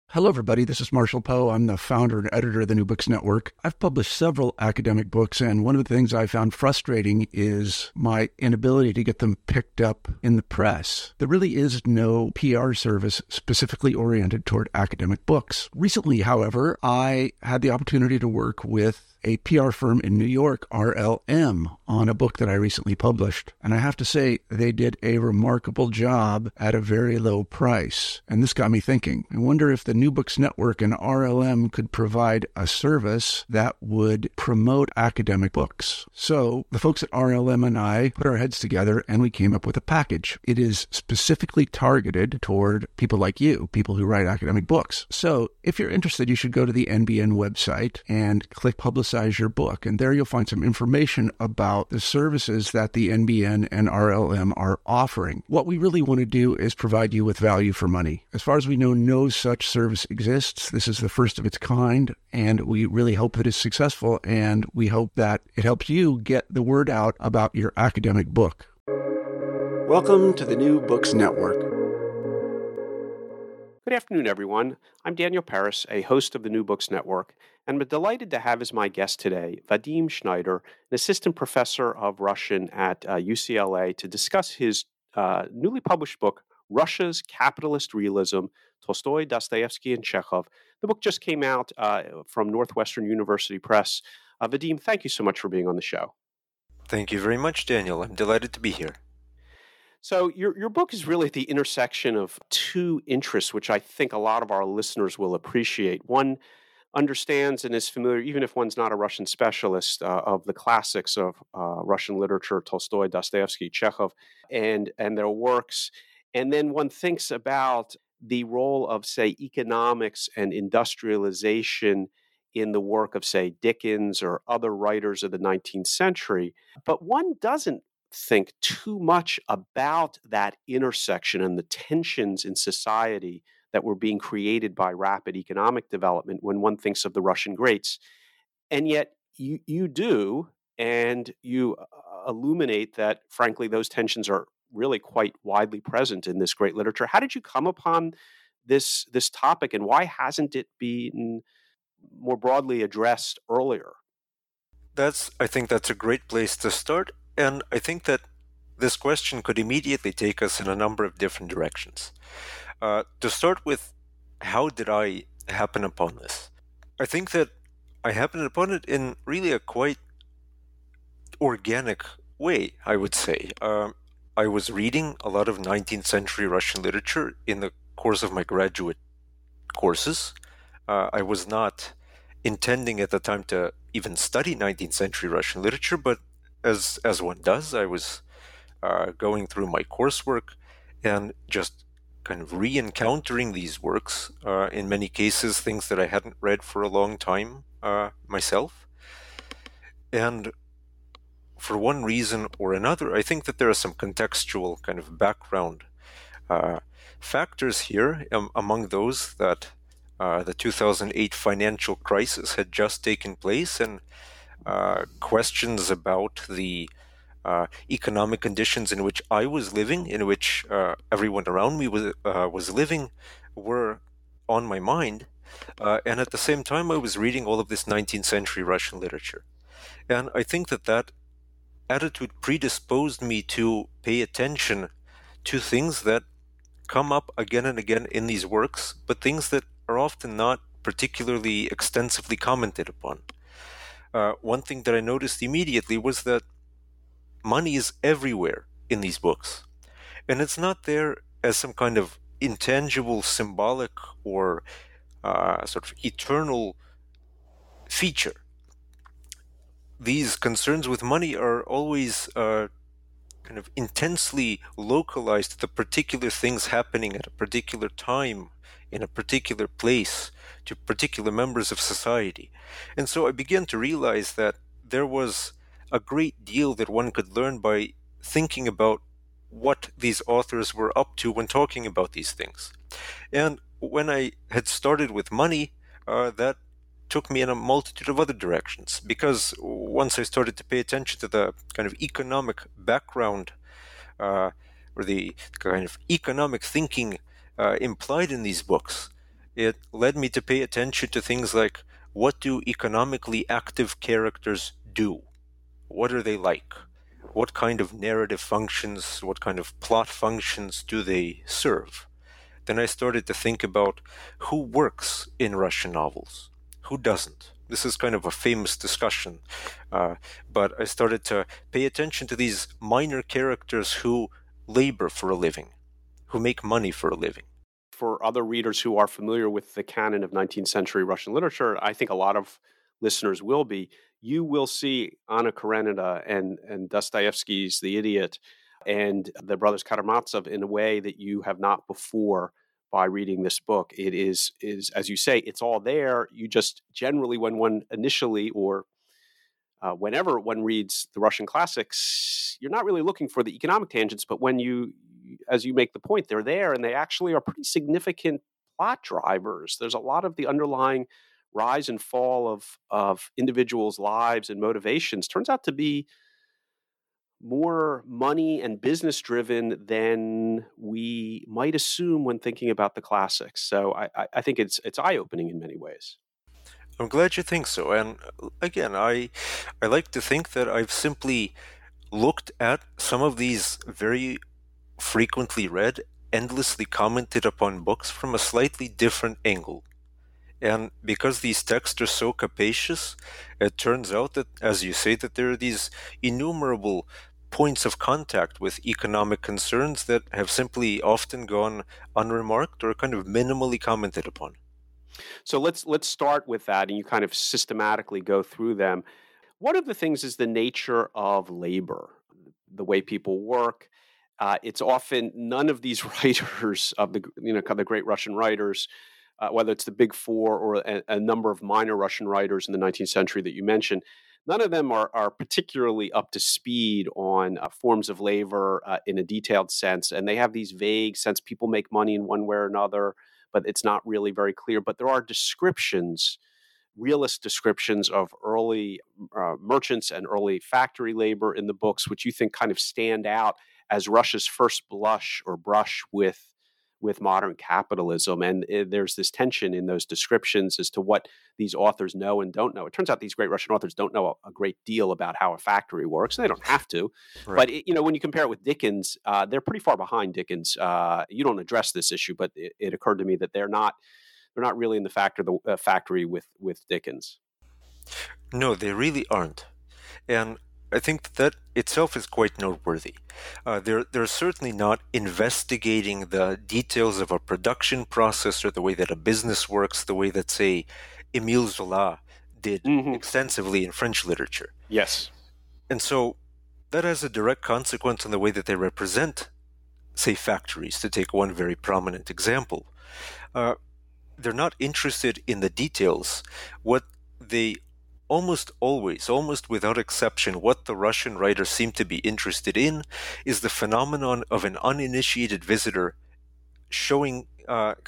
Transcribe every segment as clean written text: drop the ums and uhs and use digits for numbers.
Hello, everybody. This is Marshall Poe. I'm the founder and editor of the New Books Network. I've published several academic books, and one of the things I found frustrating is my inability to get them picked up in the press. There really is no PR service specifically oriented toward academic books. Recently, however, I had the opportunity to work with a PR firm in New York, RLM, on a book that I recently published. And I have to say, they did a remarkable job at a very low price. And this got me thinking. I wonder if the New Books Network and RLM could provide a service that would promote academic books. So the folks at RLM and I put our heads together and we came up with a package. It is specifically targeted toward people like you, people who write academic books. So if you're interested, you should go to the NBN website and click Publicize Your Book. And there you'll find some information about the services that the NBN and RLM are offering. What we really want to do is provide you with value for money. As far as we know, no such service exists. This is the first of its kind, and we really hope that it's successful, and we hope that it helps you get the word out about your academic book. Welcome to the New Books Network. Good afternoon, everyone. I'm Daniel Paris, a host of the New Books Network, and I'm delighted to have as my guest today Vadim Schneider, an assistant professor of Russian at UCLA, to discuss his newly published book, Russia's Capitalist Realism, Tolstoy, Dostoevsky, and Chekhov. The book just came out from Northwestern University Press. Vadim, thank you so much for being on the show. Thank you very much, Daniel. I'm delighted to be here. So your book is really at the intersection of two interests, which I think a lot of our listeners will appreciate. One understands and is familiar, even if one's not a Russian specialist, of the classics of Russian literature, Tolstoy, Dostoevsky, Chekhov, and their works. And then one thinks about the role of, say, economics and industrialization in the work of, say, Dickens or other writers of the 19th century. But one doesn't think too much about that intersection and the tensions in society that were being created by rapid economic development when one thinks of the Russian greats. And yet you do, and you illuminate that, frankly, those tensions are really quite widely present in this great literature. How did you come upon this topic, and why hasn't it been more broadly addressed earlier? I think that's a great place to start. And I think that this question could immediately take us in a number of different directions. To start with, how did I happen upon this? I think that I happened upon it in really a quite organic way, I would say. I was reading a lot of 19th century Russian literature in the course of my graduate courses. I was not intending at the time to even study 19th century Russian literature, but as one does, I was going through my coursework and just kind of re-encountering these works, in many cases things that I hadn't read for a long time myself. And for one reason or another, I think that there are some contextual kind of background factors here, among those that the 2008 financial crisis had just taken place, and questions about the economic conditions in which I was living, in which everyone around me was living, were on my mind. And at the same time, I was reading all of this 19th century Russian literature. And I think that attitude predisposed me to pay attention to things that come up again and again in these works, but things that are often not particularly extensively commented upon. One thing that I noticed immediately was that money is everywhere in these books. And it's not there as some kind of intangible, symbolic, or sort of eternal feature. These concerns with money are always kind of intensely localized to the particular things happening at a particular time, in a particular place, to particular members of society. And so I began to realize that there was a great deal that one could learn by thinking about what these authors were up to when talking about these things. And when I had started with money, that took me in a multitude of other directions, because once I started to pay attention to the kind of economic background, or the kind of economic thinking implied in these books, It led me to pay attention to things like, what do economically active characters do? What are they like? What kind of narrative functions, what kind of plot functions do they serve? Then I started to think about who works in Russian novels, who doesn't. This is kind of a famous discussion, but I started to pay attention to these minor characters who labor for a living, who make money for a living. For other readers who are familiar with the canon of 19th century Russian literature, I think a lot of listeners will be. You will see Anna Karenina and Dostoevsky's The Idiot and the brothers Karamazov in a way that you have not before by reading this book. It is as you say, it's all there. You just generally, when one initially or whenever one reads the Russian classics, you're not really looking for the economic tangents, but when you, as you make the point, they're there and they actually are pretty significant plot drivers. There's a lot of the underlying rise and fall of individuals' lives and motivations turns out to be more money and business driven than we might assume when thinking about the classics. So I think it's eye opening in many ways. I'm glad you think so. And again, I like to think that I've simply looked at some of these very frequently read, endlessly commented upon books from a slightly different angle. And because these texts are so capacious, it turns out that, as you say, that there are these innumerable points of contact with economic concerns that have simply often gone unremarked or kind of minimally commented upon. So let's start with that, and you kind of systematically go through them. One of the things is the nature of labor, the way people work. It's often none of these writers of the great Russian writers, whether it's the big four or a number of minor Russian writers in the 19th century that you mentioned, none of them are particularly up to speed on forms of labor in a detailed sense. And they have these vague sense people make money in one way or another, but it's not really very clear. But there are descriptions, realist descriptions of early merchants and early factory labor in the books, which you think kind of stand out as Russia's first blush or brush with modern capitalism. And there's this tension in those descriptions as to what these authors know and don't know. It turns out these great Russian authors don't know a great deal about how a factory works. And they don't have to. Right. But when you compare it with Dickens, they're pretty far behind Dickens. You don't address this issue, but it occurred to me that they're not really in the factory with Dickens. No, they really aren't. And I think that itself is quite noteworthy. They're certainly not investigating the details of a production process or the way that a business works, the way that, say, Émile Zola did extensively in French literature. Yes. And so that has a direct consequence on the way that they represent, say, factories, to take one very prominent example. They're not interested in the details. What they almost always, almost without exception, what the Russian writers seem to be interested in is the phenomenon of an uninitiated visitor showing up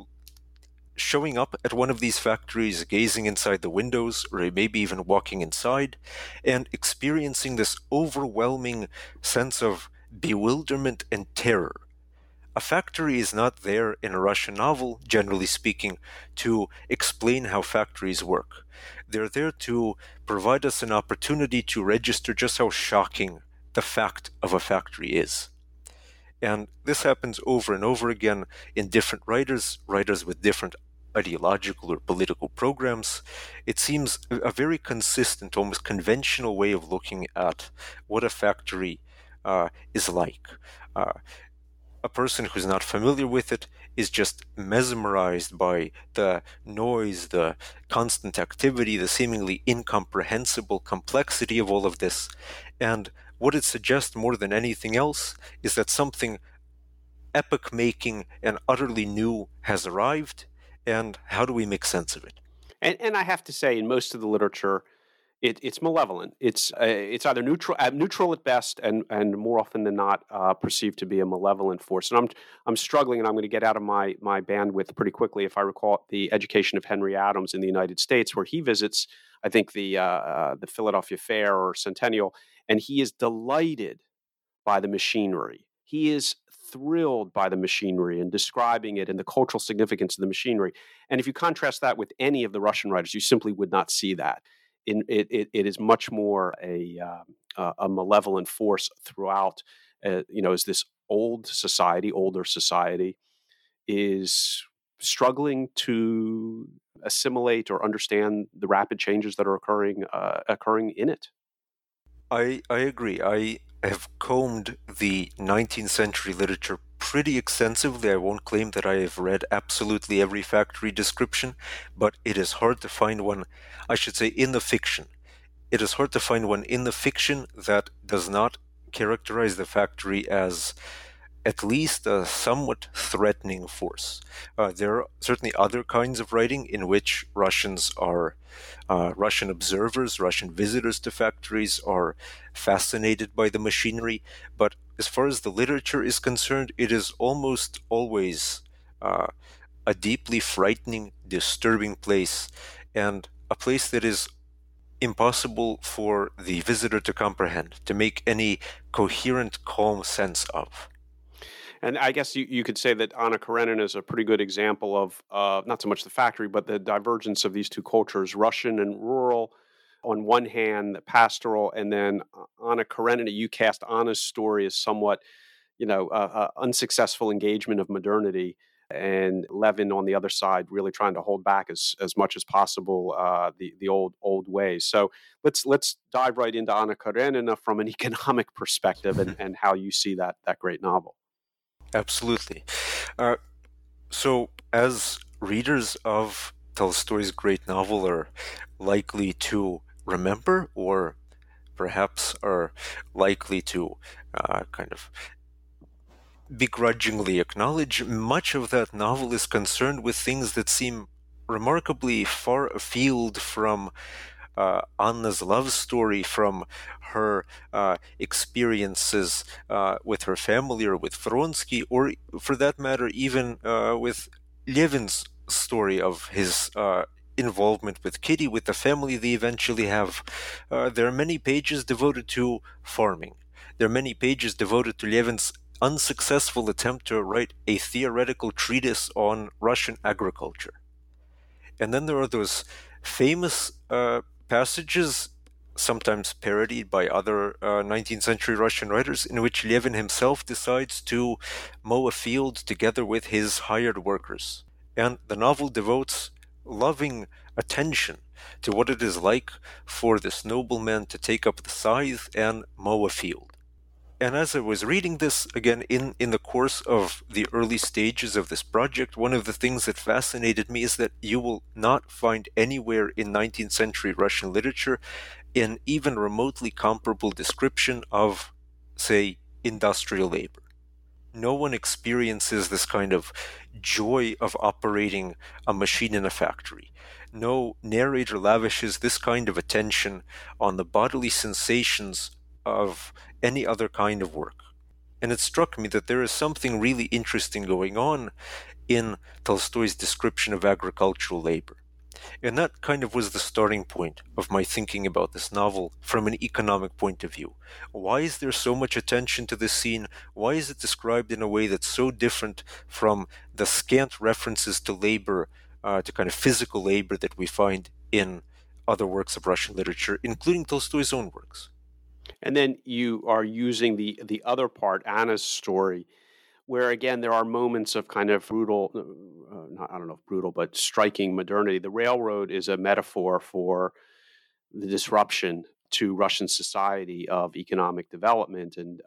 at one of these factories, gazing inside the windows, or maybe even walking inside, and experiencing this overwhelming sense of bewilderment and terror. A factory is not there in a Russian novel, generally speaking, to explain how factories work. They're there to provide us an opportunity to register just how shocking the fact of a factory is. And this happens over and over again in different writers with different ideological or political programs. It seems a very consistent, almost conventional way of looking at what a factory is like. A person who's not familiar with it is just mesmerized by the noise, the constant activity, the seemingly incomprehensible complexity of all of this. And what it suggests more than anything else is that something epoch-making and utterly new has arrived, and how do we make sense of it? And I have to say, in most of the literature, it's malevolent. It's either neutral at best, and more often than not perceived to be a malevolent force. And I'm struggling, and I'm going to get out of my bandwidth pretty quickly. If I recall, The Education of Henry Adams in the United States, where he visits, I think the Philadelphia Fair or Centennial, and he is delighted by the machinery. He is thrilled by the machinery and describing it and the cultural significance of the machinery. And if you contrast that with any of the Russian writers, you simply would not see that. It is much more a malevolent force throughout. As this older society is struggling to assimilate or understand the rapid changes that are occurring in it. I agree. I have combed the 19th century literature pretty extensively. I won't claim that I have read absolutely every factory description, but it is hard to find one, I should say, in the fiction. It is hard to find one in the fiction that does not characterize the factory as at least a somewhat threatening force. There are certainly other kinds of writing in which Russian observers, Russian visitors to factories are fascinated by the machinery, but as far as the literature is concerned, it is almost always a deeply frightening, disturbing place, and a place that is impossible for the visitor to comprehend, to make any coherent, calm sense of. And I guess you could say that Anna Karenina is a pretty good example of not so much the factory, but the divergence of these two cultures, Russian and rural on one hand, the pastoral, and then Anna Karenina, you cast Anna's story as somewhat, unsuccessful engagement of modernity, and Levin on the other side really trying to hold back as much as possible the old ways. So let's dive right into Anna Karenina from an economic perspective and how you see that great novel. Absolutely. So, as readers of Tolstoy's great novel are likely to remember, or perhaps are likely to kind of begrudgingly acknowledge, much of that novel is concerned with things that seem remarkably far afield from Anna's love story, from her experiences with her family or with Vronsky, or for that matter, even with Levin's story of his involvement with Kitty, with the family they eventually have. There are many pages devoted to farming. There are many pages devoted to Levin's unsuccessful attempt to write a theoretical treatise on Russian agriculture. And then there are those famous passages, sometimes parodied by other 19th century Russian writers, in which Levin himself decides to mow a field together with his hired workers. And the novel devotes loving attention to what it is like for this nobleman to take up the scythe and mow a field. And as I was reading this, again, in the course of the early stages of this project, one of the things that fascinated me is that you will not find anywhere in 19th century Russian literature an even remotely comparable description of, say, industrial labor. No one experiences this kind of joy of operating a machine in a factory. No narrator lavishes this kind of attention on the bodily sensations of any other kind of work. And it struck me that there is something really interesting going on in Tolstoy's description of agricultural labor. And that kind of was the starting point of my thinking about this novel from an economic point of view. Why is there so much attention to this scene? Why is it described in a way that's so different from the scant references to labor, to kind of physical labor that we find in other works of Russian literature, including Tolstoy's own works? And then you are using the other part, Anna's story, where again there are moments of kind of brutal, I don't know if brutal, but striking modernity. The railroad is a metaphor for the disruption to Russian society of economic development, and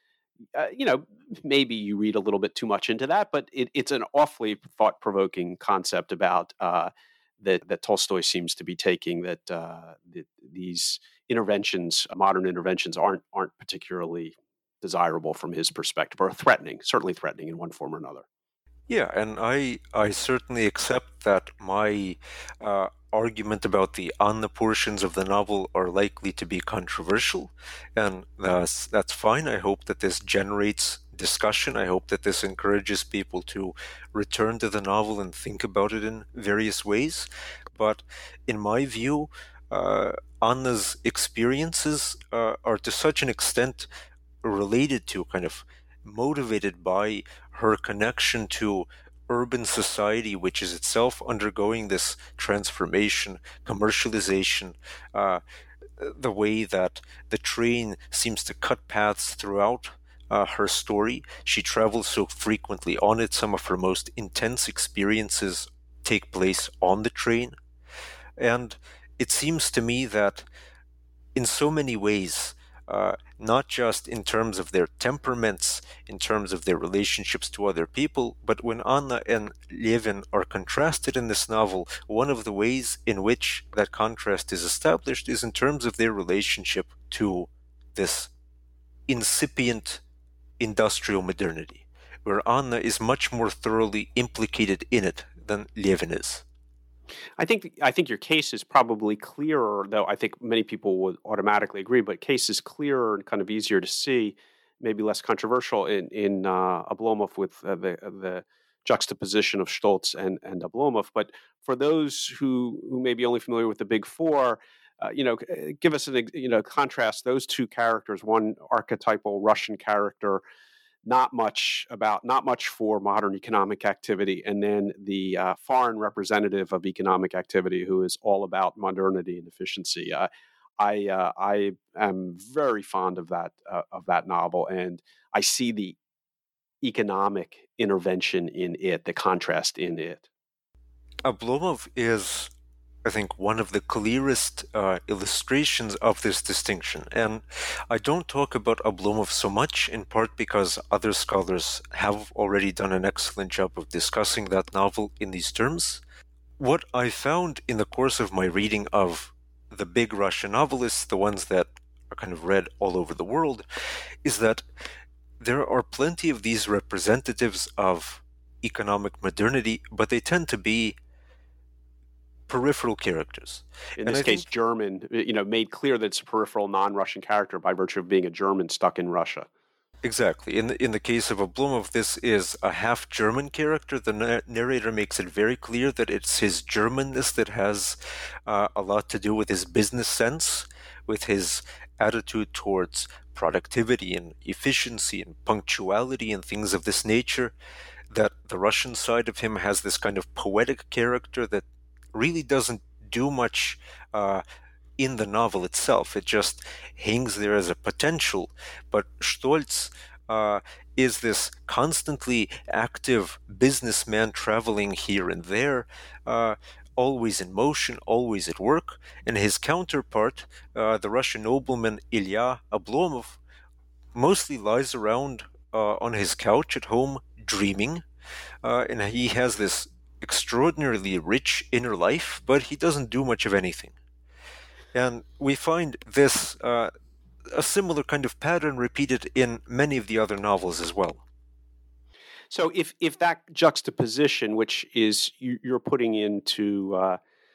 maybe you read a little bit too much into that, but it's an awfully thought-provoking concept about that Tolstoy seems to be taking, that these interventions, modern interventions, aren't particularly desirable from his perspective, or certainly threatening in one form or another. Yeah, and I certainly accept that my argument about the Anna portions of the novel are likely to be controversial, and that's fine. I hope that this generates discussion. I hope that this encourages people to return to the novel and think about it in various ways. But in my view, Anna's experiences are to such an extent related to kind of motivated by her connection to urban society, which is itself undergoing this transformation, commercialization, uh, the way that the train seems to cut paths throughout her story. She travels so frequently on it. Some of her most intense experiences take place on the train. And it seems to me that in so many ways, not just in terms of their temperaments, in terms of their relationships to other people, but when Anna and Levin are contrasted in this novel, one of the ways in which that contrast is established is in terms of their relationship to this incipient industrial modernity, where Anna is much more thoroughly implicated in it than Levin is. I think your case is probably clearer, though I think many people would automatically agree, but case is clearer and kind of easier to see, maybe less controversial in Oblomov with the juxtaposition of Stoltz and Oblomov. But for those who may be only familiar with the Big Four, give us contrast those two characters. One archetypal Russian character, not much for modern economic activity, and then the foreign representative of economic activity who is all about modernity and efficiency. I am very fond of that novel, and I see the economic intervention in it, the contrast in it. Oblomov is, I think, one of the clearest illustrations of this distinction. And I don't talk about Oblomov so much, in part because other scholars have already done an excellent job of discussing that novel in these terms. What I found in the course of my reading of the big Russian novelists, the ones that are kind of read all over the world, is that there are plenty of these representatives of economic modernity, but they tend to be peripheral characters. In this case, German, made clear that it's a peripheral non-Russian character by virtue of being a German stuck in Russia. Exactly. In the case of Oblomov, this is a half German character. The narrator makes it very clear that it's his Germanness that has a lot to do with his business sense, with his attitude towards productivity and efficiency and punctuality and things of this nature. That the Russian side of him has this kind of poetic character that really doesn't do much in the novel itself. It just hangs there as a potential. But Stoltz is this constantly active businessman traveling here and there, always in motion, always at work. And his counterpart, the Russian nobleman Ilya Oblomov, mostly lies around on his couch at home dreaming. And he has this extraordinarily rich inner life, but he doesn't do much of anything. And we find this a similar kind of pattern repeated in many of the other novels as well. So if that juxtaposition, which is you're putting into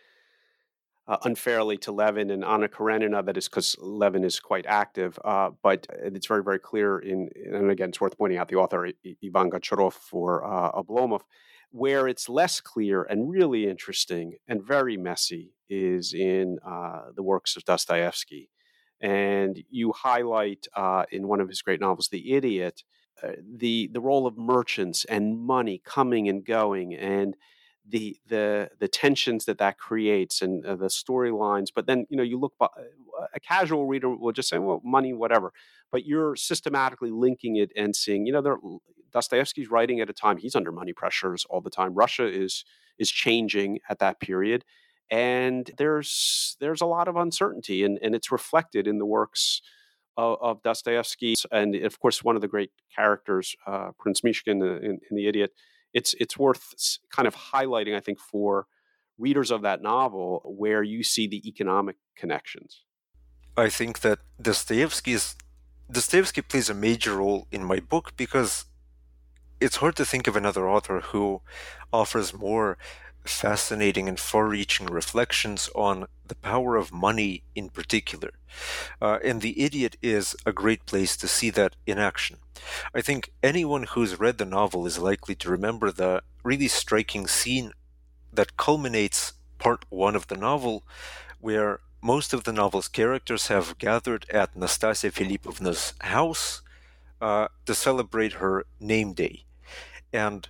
unfairly to Levin and Anna Karenina, that is because Levin is quite active, but it's very, very clear and again, it's worth pointing out the author, Ivan Goncharov, for Oblomov, where it's less clear and really interesting and very messy is in the works of Dostoevsky. And you highlight in one of his great novels, The Idiot, the role of merchants and money coming and going, and the tensions that creates, and the storylines. But then you look, a casual reader will just say, well, money, whatever. But you're systematically linking it and seeing, Dostoevsky's writing at a time he's under money pressures all the time. Russia is changing at that period, and there's a lot of uncertainty, and it's reflected in the works of Dostoevsky. And of course, one of the great characters, Prince Mishkin in The Idiot. It's worth kind of highlighting, I think, for readers of that novel where you see the economic connections. I think that Dostoevsky plays a major role in my book because it's hard to think of another author who offers more fascinating and far-reaching reflections on the power of money in particular. And The Idiot is a great place to see that in action. I think anyone who's read the novel is likely to remember the really striking scene that culminates part one of the novel, where most of the novel's characters have gathered at Nastasia Filipovna's house to celebrate her name day. And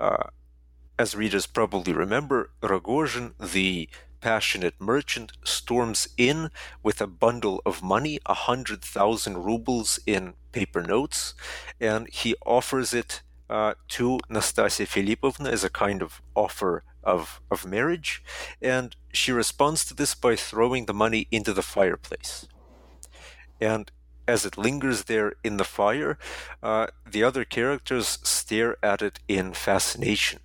as readers probably remember, Rogozhin, the passionate merchant, storms in with a bundle of money, 100,000 rubles in paper notes, and he offers it to Nastasia Filipovna as a kind of offer of marriage, and she responds to this by throwing the money into the fireplace. And as it lingers there in the fire, the other characters stare at it in fascination.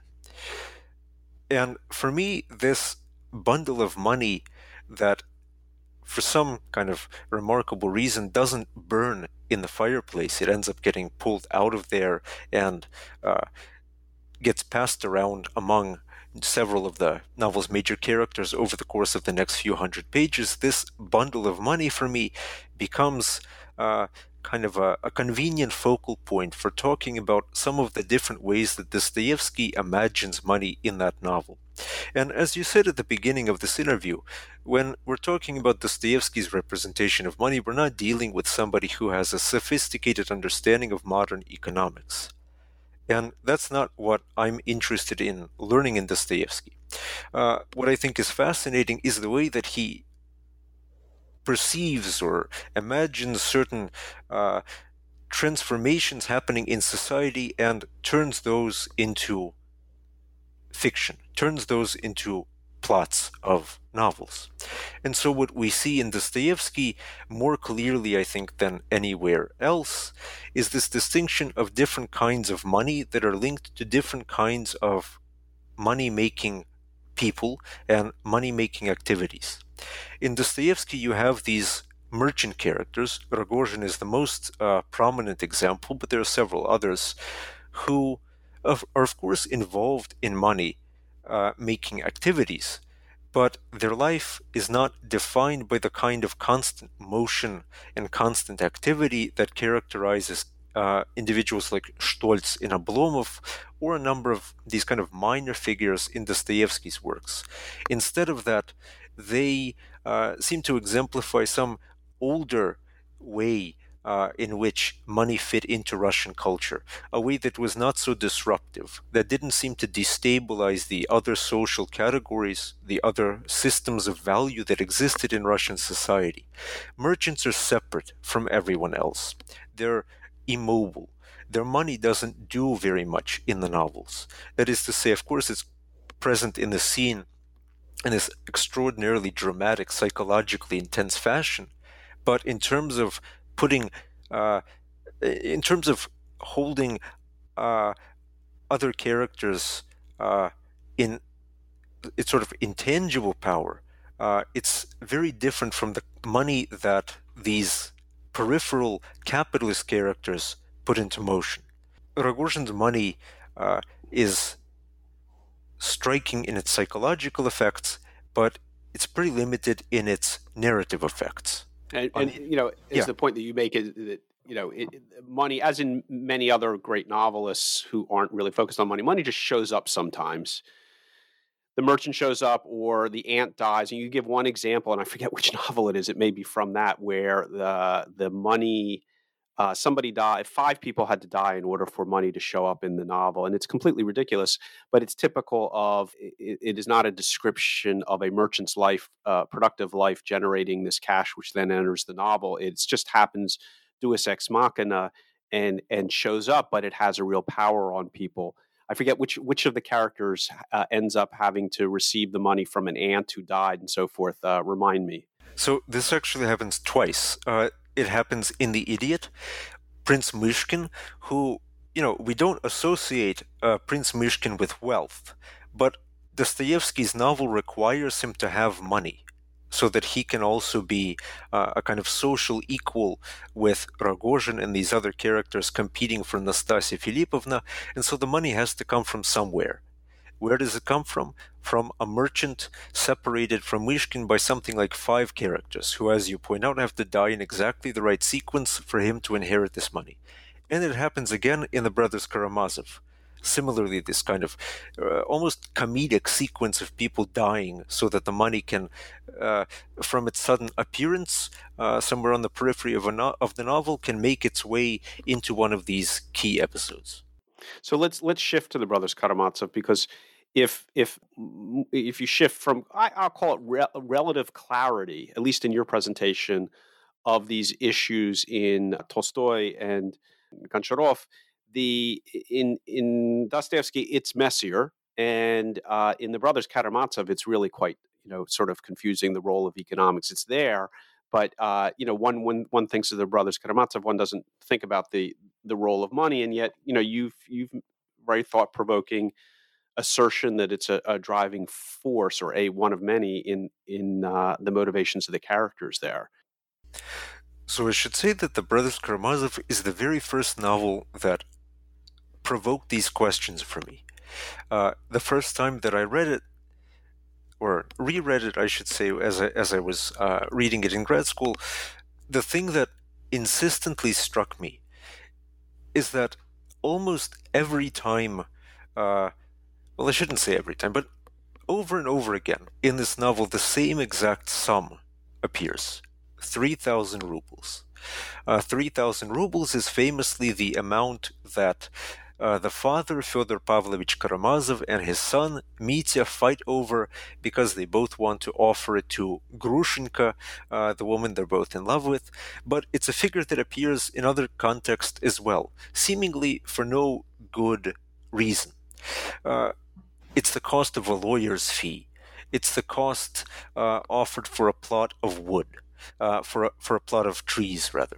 And for me, this bundle of money that, for some kind of remarkable reason, doesn't burn in the fireplace, it ends up getting pulled out of there and gets passed around among several of the novel's major characters over the course of the next few hundred pages. This bundle of money for me becomes kind of a convenient focal point for talking about some of the different ways that Dostoevsky imagines money in that novel. And as you said at the beginning of this interview, when we're talking about Dostoevsky's representation of money, we're not dealing with somebody who has a sophisticated understanding of modern economics. And that's not what I'm interested in learning in Dostoevsky. What I think is fascinating is the way that he perceives or imagines certain transformations happening in society and turns those into fiction, turns those into plots of novels. And so what we see in Dostoevsky more clearly, I think, than anywhere else is this distinction of different kinds of money that are linked to different kinds of money-making people and money-making activities. In Dostoevsky, you have these merchant characters. Rogozhin is the most prominent example, but there are several others who are, of course, involved in money making activities, but their life is not defined by the kind of constant motion and constant activity that characterizes individuals like Stolz in Oblomov or a number of these kind of minor figures in Dostoevsky's works. Instead of that, they seem to exemplify some older way in which money fit into Russian culture, a way that was not so disruptive, that didn't seem to destabilize the other social categories, the other systems of value that existed in Russian society. Merchants are separate from everyone else. They're immobile. Their money doesn't do very much in the novels. That is to say, of course, it's present in the scene in this extraordinarily dramatic, psychologically intense fashion, but in terms of holding other characters in its sort of intangible power, it's very different from the money that these peripheral capitalist characters put into motion. Rogozhin's money is striking in its psychological effects, but it's pretty limited in its narrative effects. And you know, is the point that you make is that, you know, money, as in many other great novelists who aren't really focused on money, money just shows up sometimes. The merchant shows up or the aunt dies. And you give one example, and I forget which novel it is. It may be from that, where the money, somebody died, 5 people had to die in order for money to show up in the novel. And it's completely ridiculous, but it's typical of, it is not a description of a merchant's life, productive life generating this cash, which then enters the novel. It just happens deus ex machina and shows up, but it has a real power on people. I forget which of the characters ends up having to receive the money from an aunt who died and so forth. Remind me. So this actually happens twice. It happens in The Idiot. Prince Myshkin, who, you know, we don't associate Prince Myshkin with wealth, but Dostoevsky's novel requires him to have money so that he can also be a kind of social equal with Rogozhin and these other characters competing for Nastasia Filipovna, and so the money has to come from somewhere. Where does it come from? From a merchant separated from Myshkin by something like 5 characters, who, as you point out, have to die in exactly the right sequence for him to inherit this money. And it happens again in The Brothers Karamazov. similarly, this kind of almost comedic sequence of people dying so that the money can, from its sudden appearance somewhere on the periphery of, of the novel, can make its way into one of these key episodes. So let's shift to the Brothers Karamazov, because if you shift from, I'll call it relative clarity, at least in your presentation of these issues in Tolstoy and Goncharov, in Dostoevsky it's messier, and in the Brothers Karamazov it's really quite sort of confusing, the role of economics. It's there, but one thinks of the Brothers Karamazov, one doesn't think about the role of money, and yet you've very thought-provoking assertion that it's a driving force, or one of many in the motivations of the characters there. So I should say that The Brothers Karamazov is the very first novel that provoked these questions for me. The first time that I read it, or reread it, I should say, as I was reading it in grad school, the thing that insistently struck me is that almost every time, well, I shouldn't say every time, but over and over again in this novel, the same exact sum appears: 3,000 rubles. 3,000 rubles is famously the amount that the father, Fyodor Pavlovich Karamazov, and his son, Mitya, fight over because they both want to offer it to Grushenka, the woman they're both in love with. But it's a figure that appears in other contexts as well, seemingly for no good reason. It's the cost of a lawyer's fee. It's the cost offered for a plot of wood, for a plot of trees, rather.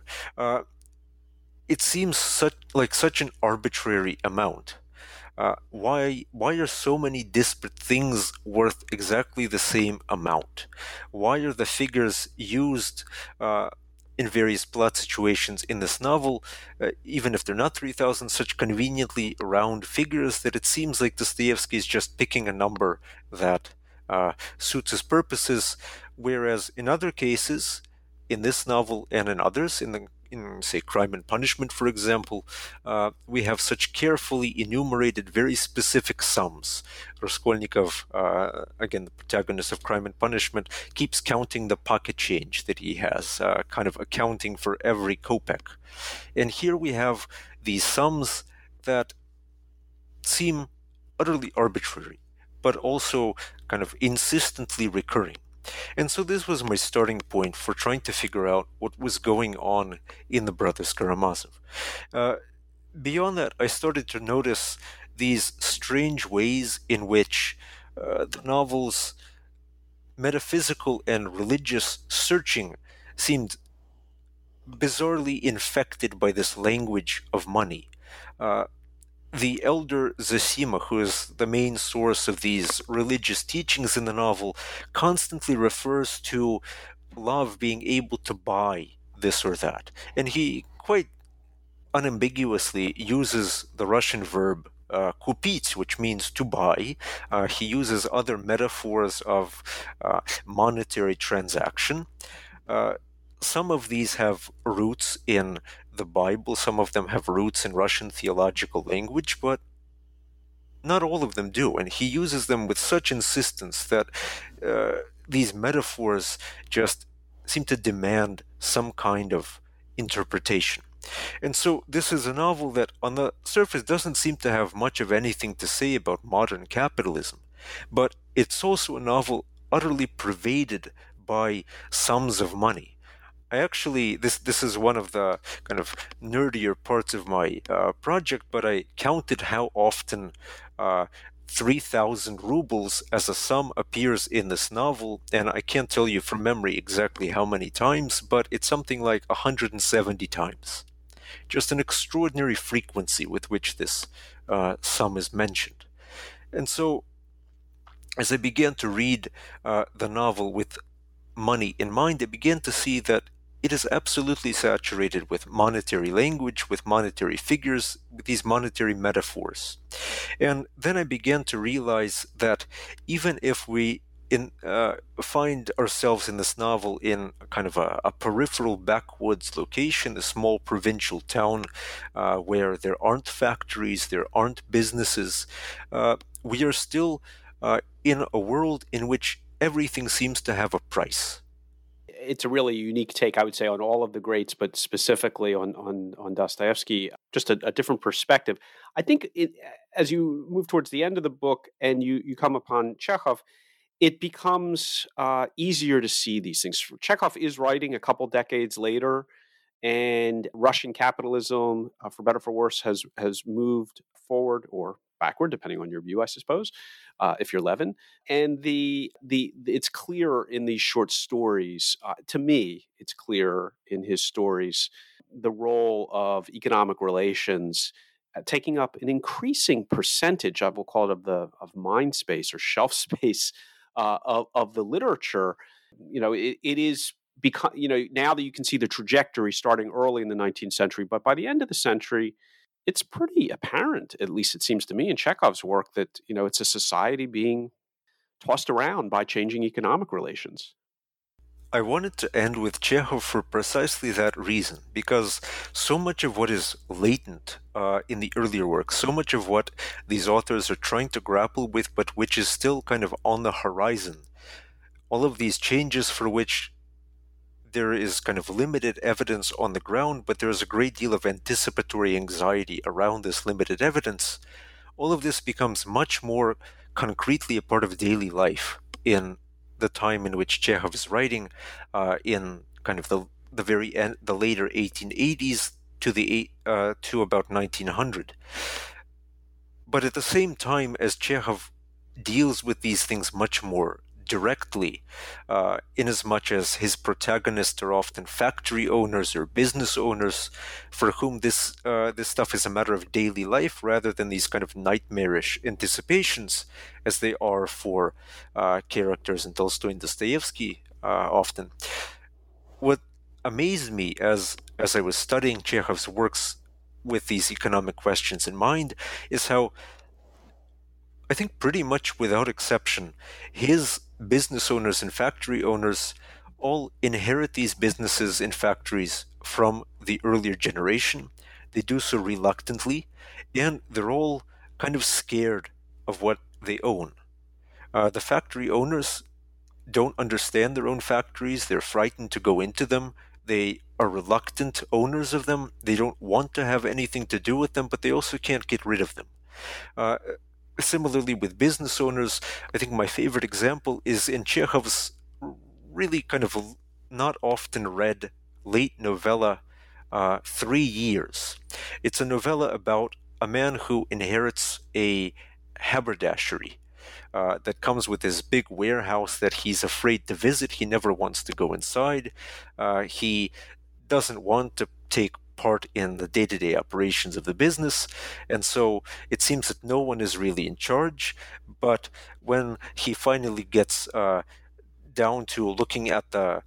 It seems such an arbitrary amount. Why are so many disparate things worth exactly the same amount? Why are the figures used in various plot situations in this novel, even if they're not 3,000, such conveniently round figures that it seems like Dostoevsky is just picking a number that suits his purposes, whereas in other cases, in this novel and in others, in say, Crime and Punishment, for example, we have such carefully enumerated, very specific sums. Raskolnikov, again, the protagonist of Crime and Punishment, keeps counting the pocket change that he has, kind of accounting for every kopeck. And here we have these sums that seem utterly arbitrary, but also kind of insistently recurring. And so this was my starting point for trying to figure out what was going on in the Brothers Karamazov. Beyond that, I started to notice these strange ways in which the novel's metaphysical and religious searching seemed bizarrely infected by this language of money. The elder Zosima, who is the main source of these religious teachings in the novel, constantly refers to love being able to buy this or that. And he quite unambiguously uses the Russian verb kupить, which means to buy. He uses other metaphors of monetary transaction. Some of these have roots in the Bible, some of them have roots in Russian theological language, but not all of them do. And he uses them with such insistence that these metaphors just seem to demand some kind of interpretation. And so this is a novel that on the surface doesn't seem to have much of anything to say about modern capitalism, but it's also a novel utterly pervaded by sums of money. I actually, this is one of the kind of nerdier parts of my project, but I counted how often 3,000 rubles as a sum appears in this novel, and I can't tell you from memory exactly how many times, but it's something like 170 times. Just an extraordinary frequency with which this sum is mentioned. And so, as I began to read the novel with money in mind, I began to see that it is absolutely saturated with monetary language, with monetary figures, with these monetary metaphors. And then I began to realize that even if we find ourselves in this novel in kind of a peripheral backwoods location, a small provincial town where there aren't factories, there aren't businesses. We are still in a world in which everything seems to have a price. It's a really unique take, I would say, on all of the greats, but specifically on Dostoevsky, just a different perspective. I think as you move towards the end of the book and you come upon Chekhov, it becomes easier to see these things. Chekhov is writing a couple decades later, and Russian capitalism, for better or for worse, has moved forward or backward, depending on your view, I suppose. If you're Levin, and the it's clear in these short stories. To me, it's clear in his stories the role of economic relations taking up an increasing percentage, I will call it, of mind space or shelf space of the literature. It is because now that you can see the trajectory starting early in the 19th century, but by the end of the century, it's pretty apparent, at least it seems to me, in Chekhov's work that it's a society being tossed around by changing economic relations. I wanted to end with Chekhov for precisely that reason, because so much of what is latent in the earlier work, so much of what these authors are trying to grapple with, but which is still kind of on the horizon, all of these changes for which there is kind of limited evidence on the ground, but there is a great deal of anticipatory anxiety around this limited evidence, all of this becomes much more concretely a part of daily life in the time in which Chekhov is writing, in kind of the very end, the later 1880s to about 1900. But at the same time, as Chekhov deals with these things much more directly, in as much as his protagonists are often factory owners or business owners for whom this stuff is a matter of daily life rather than these kind of nightmarish anticipations as they are for characters in Tolstoy and Dostoevsky often. What amazed me as I was studying Chekhov's works with these economic questions in mind is how, I think pretty much without exception, his business owners and factory owners all inherit these businesses and factories from the earlier generation. They do so reluctantly, and they're all kind of scared of what they own. The factory owners don't understand their own factories, they're frightened to go into them. They are reluctant owners of them. They don't want to have anything to do with them, but they also can't get rid of them. Uh, Similarly, with business owners, I think my favorite example is in Chekhov's really kind of not often read late novella, 3 Years. It's a novella about a man who inherits a haberdashery that comes with this big warehouse that he's afraid to visit. He never wants to go inside. He doesn't want to take part in the day-to-day operations of the business, and so it seems that no one is really in charge. But when he finally gets down to looking at the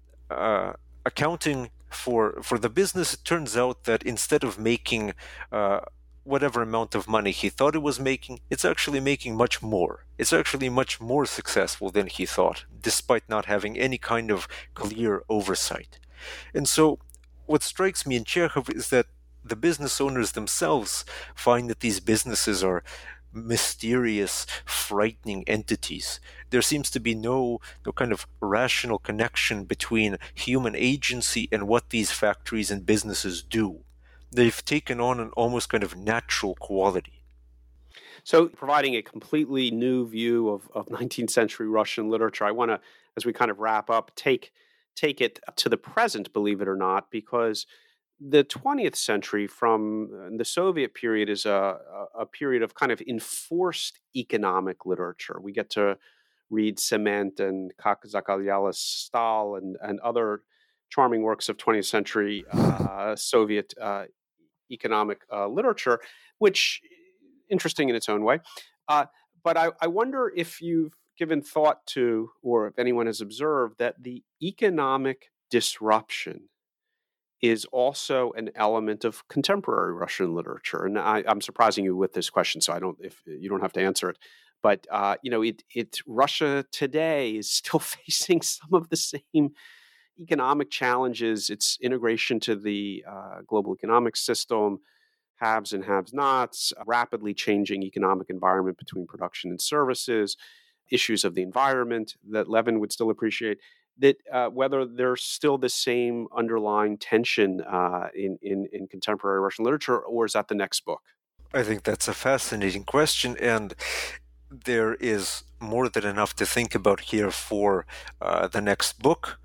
accounting for the business, it turns out that instead of making whatever amount of money he thought it was making, it's actually making much more. It's actually much more successful than he thought, despite not having any kind of clear oversight. And so what strikes me in Chekhov is that the business owners themselves find that these businesses are mysterious, frightening entities. There seems to be no kind of rational connection between human agency and what these factories and businesses do. They've taken on an almost kind of natural quality. So, providing a completely new view of 19th century Russian literature, I want to, as we kind of wrap up, take it to the present, believe it or not, because the 20th century from the Soviet period is a period of kind of enforced economic literature. We get to read Cement and Kak Zakalyalis Stal and other charming works of 20th century Soviet economic literature, which interesting in its own way. But I wonder if you've given thought to, or if anyone has observed, that the economic disruption is also an element of contemporary Russian literature. And I'm surprising you with this question, so if you don't have to answer it. But Russia today is still facing some of the same economic challenges. Its integration to the global economic system, haves and have-nots, a rapidly changing economic environment between production and services, issues of the environment that Levin would still appreciate. That whether there's still the same underlying tension in contemporary Russian literature, or is that the next book? I think that's a fascinating question, and there is more than enough to think about here for the next book.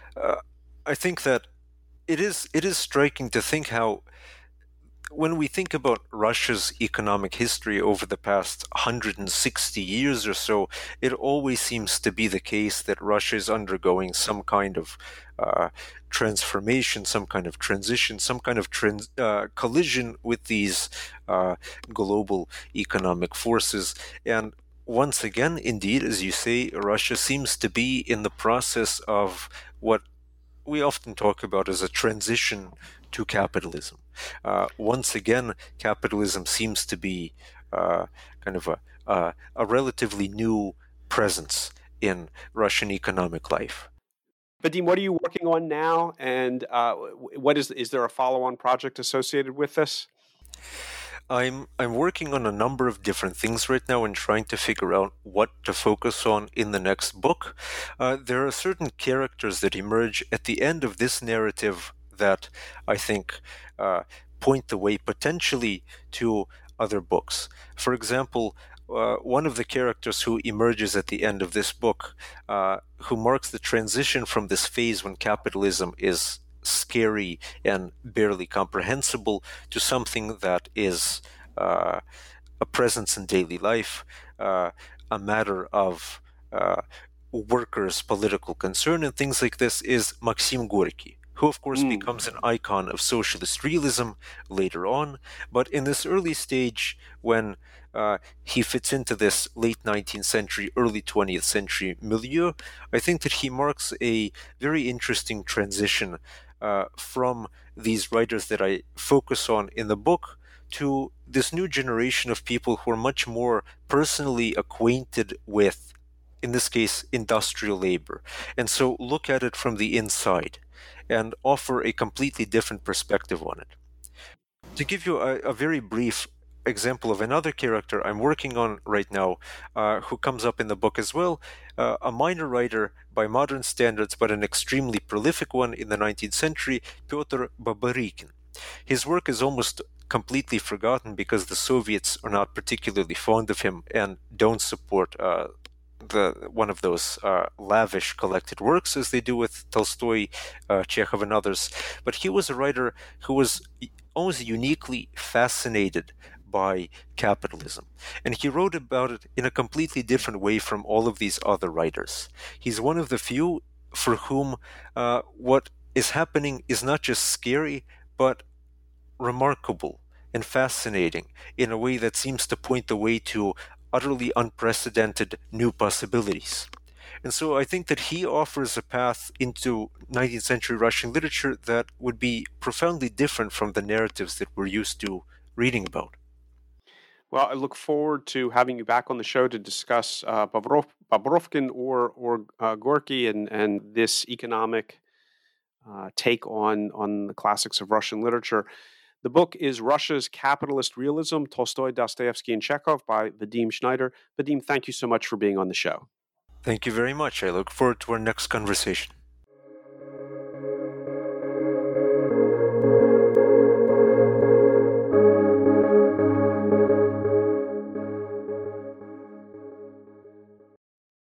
I think that it is striking to think how, when we think about Russia's economic history over the past 160 years or so, it always seems to be the case that Russia is undergoing some kind of transformation, some kind of transition, some kind of collision with these global economic forces. And once again, indeed, as you say, Russia seems to be in the process of what we often talk about as a transition to capitalism. Once again, capitalism seems to be kind of a relatively new presence in Russian economic life. Vadim, what are you working on now? And what is there a follow-on project associated with this? I'm working on a number of different things right now and trying to figure out what to focus on in the next book. There are certain characters that emerge at the end of this narrative that I think point the way potentially to other books. For example, one of the characters who emerges at the end of this book, who marks the transition from this phase when capitalism is scary and barely comprehensible to something that is a presence in daily life, a matter of workers' political concern and things like this, is Maxim Gorky, who of course becomes an icon of socialist realism later on. But in this early stage, when he fits into this late 19th century, early 20th century milieu, I think that he marks a very interesting transition from these writers that I focus on in the book to this new generation of people who are much more personally acquainted with, in this case, industrial labor. And so look at it from the inside and offer a completely different perspective on it. To give you a very brief example of another character I'm working on right now, who comes up in the book as well, a minor writer by modern standards, but an extremely prolific one in the 19th century, Pyotr Babarykin. His work is almost completely forgotten because the Soviets are not particularly fond of him and don't support one of those lavish collected works as they do with Tolstoy, Chekhov, and others. But he was a writer who was almost uniquely fascinated by capitalism. And he wrote about it in a completely different way from all of these other writers. He's one of the few for whom what is happening is not just scary, but remarkable and fascinating in a way that seems to point the way to utterly unprecedented new possibilities. And so I think that he offers a path into 19th century Russian literature that would be profoundly different from the narratives that we're used to reading about. Well, I look forward to having you back on the show to discuss Bobrokhin or Gorky and this economic take on the classics of Russian literature. The book is Russia's Capitalist Realism, Tolstoy, Dostoevsky, and Chekhov by Vadim Schneider. Vadim, thank you so much for being on the show. Thank you very much. I look forward to our next conversation.